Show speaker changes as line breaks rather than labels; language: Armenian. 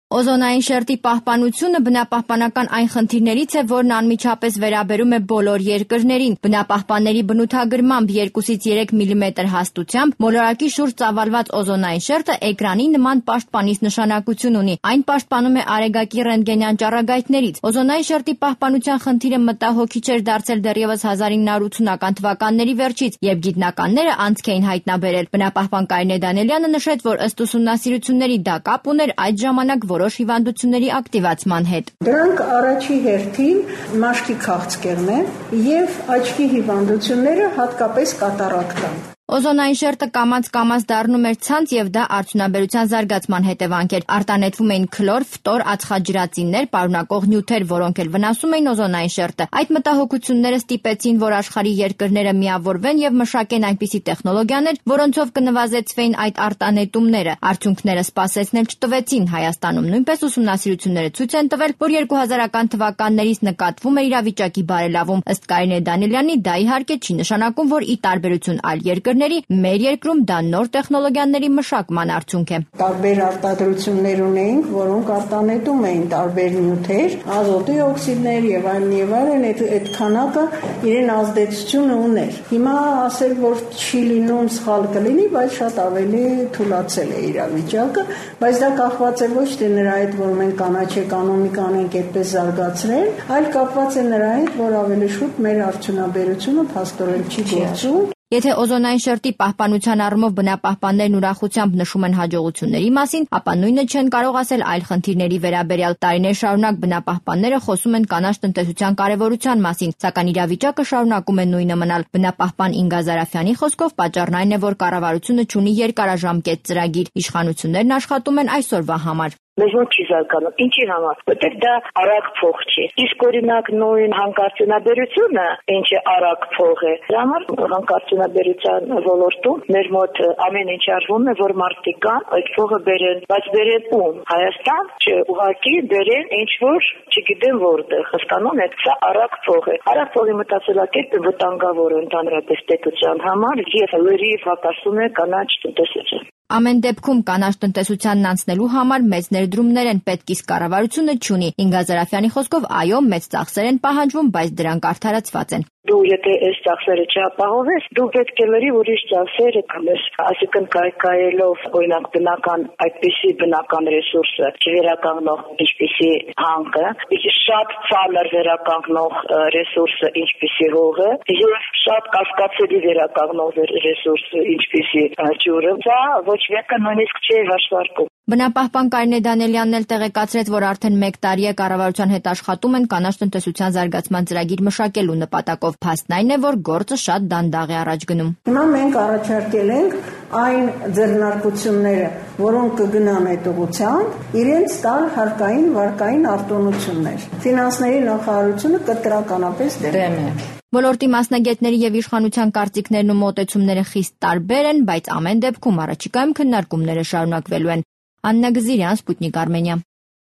Օզոնային շերտի պահպանությունը բնապահպանական այն խնդիրներից է, որն անմիջապես վերաբերում է բոլոր երկրներին։ Բնապահպանների բնութագրմամբ 2-ից 3 մմ հաստությամբ մոլորակի շուրջ ծավալված օզոնային շերտը էկրանի նման պաշտպանիչ նշանակություն ունի։ Այն պաշտպանում է արեգակի ռենտգենյան ճառագայթներից։ Օզոնային շերտի պահպանության խնդիրը մտահոգիչ էր դարձել դեռևս 1980-ական թվականների վերջից, երբ գիտնականները անցք էին հայտնաբերել։ Բնապահպան Կարինե Դանելյանը նշեց, որ ըստ ուսումնասիրությունների դա կապ ուներ այդ ժամանակ որոշ հիվանդությունների ակտիվացման հետ։
Դրանք առաջի հերթին մաշկի քաղցկեղն են եւ աչքի հիվանդությունները, հատկապես կատարակտան։
Օզոնային շերտը կամաց դառնում էր ցանց եւ դա արդյունաբերության զարգացման հետևանք էր։ Արտանետվում էին քլոր, ֆտոր, ածխաջրածիններ պարունակող նյութեր, որոնք էլ վնասում էին օզոնային շերտը։ Այդ մտահոգությունները ստիպեցին, որ աշխարհի երկրները միավորվեն եւ մշակեն այնպիսի տեխնոլոգիաներ, որոնցով կնվազեցվեին այդ արտանետումները։ Արդյունքները սպասեցնել չտվեցին։ Հայաստանում նույնպես ուսումնասիրությունները ցույց են տվել, որ 2000-ական թվականներից նկատվում է իրավիճակի բարելավում։ Ըստ Կարինե Դանելյանի, դա իհարկե չի նշանակում, որ ի տարբերություն այլ երկրների մեր երկրում դա նոր տեխնոլոգիաների մշակման արդյունք է։
Տարբեր արտադրություններ ունեինք, որոնք արտանետում էին տարբեր նյութեր, ազոտի օքսիդներ եւ այլն, այդ քանակը իրեն ազդեցություն ուներ։ Հիմա ասել, որ չի լինում, սխալ կլինի, բայց շատ ավելի թուլացել է իրավիճակը, բայց դա կախված է ոչ թե նրա հետ, որ մենք կանաչ էկոնոմիկան ենք այդպես զարգացրել, այլ կապված է նրա հետ, որ ավելի շուտ մեր արդյունաբերությունը փաստորեն չի գործում։
Եթե օզոնային շերտի պահպանության առումով բնապահպաններն ուրախությամբ նշում են հաջողությունների մասին, ապա նույնը չեն կարող ասել այլ խնդիրների վերաբերյալ։ Տարիներ շարունակ բնապահպանները խոսում են կանաչ տնտեսության կարևորության մասին, սակայն իրավիճակը շարունակում է նույնը մնալ։ Բնապահպան Ինգա Զարաֆյանի խոսքով պատճառն այն է, որ կառավարությունը չունի երկարաժամկետ ծրագիր։ Իշխանություններն աշխատում են այսօրվա համար։
Մեզ ոչ չի զարգանում։ Ինչի համար։ Որտեղ դա արագ փող չի։ Իսկ օրինակ նույն հանքարդյունաբերությունը, ինչը արագ փող է, դրա համար հանքարդյունաբերության ոլորտում մեր մոտ ամեն ինչ արվում է, որ մարդիկ կան, այդ փողը բերեն, բայց բերեն ում։ Հայաստան, ուղղակի բերեն ինչ որ, չգիտեմ որտեղ, հասկանում եք, սա արագ փող է։ Արագ փողի մտածելակերպը վտանգավոր է ընդհանրապես պետության համար եւ լրիվ հակասում է կանաչ տնտեսություն։
Ամեն դեպքում կանաչ տնտեսությանն անցնելու համար մեծ ներդրումներ են պետք, իսկ կառավարությունը չունի։ Ինգա Զարաֆյանի խոսքով, այո, մեծ ծախսեր են պահանջվում, բայց դրանք արդարացված են։
Դու եթե այս ծախսերը չապահովես, դու պետք է լրիվ ուրիշ ծախսեր կամես, այսինքն կայքայելով օրինակ բնական այդպիսի բնական ռեսուրսը չվերականգնող ինչպիսի հանքը, շատ ծանր վերականգնող ռեսուրսը ինչպիսի հողը եւ շատ կասկածելի վերականգնող ռեսուրսը ինչպիսի ջուրը, դա ոչ մեկը նույնիսկ չի հաշվարկում։
Բնապահպան Կարինե Դանելյանն էլ տեղեկացրեց, որ արդեն 1 տարի է կառավարության հետ աշխատում են կանաչ տնտեսության զարգացման ծրագիր մշակելու նպատակով։ Փաստն այն է, որ գործը շատ դանդաղ է առաջ գնում։
Հիմա մենք առաջարկել ենք այն ձեռնարկությունները, որոնք կգնան այդ ուղղությամբ, իրենց տալ հարկային վարկային արտոնություններ։ Ֆինանսների նախարարությունը կտրականապես դեմ է։
Ոլորտի մասնագետների եւ իշխանության կարծիքներն ու մոտեցումները խիստ տարբեր են, բայց ամեն դեպքում առաջիկայում քննարկումները շարունակվելու են։ Աննա Գզիրյան, Սպուտնիկ Արմենիա։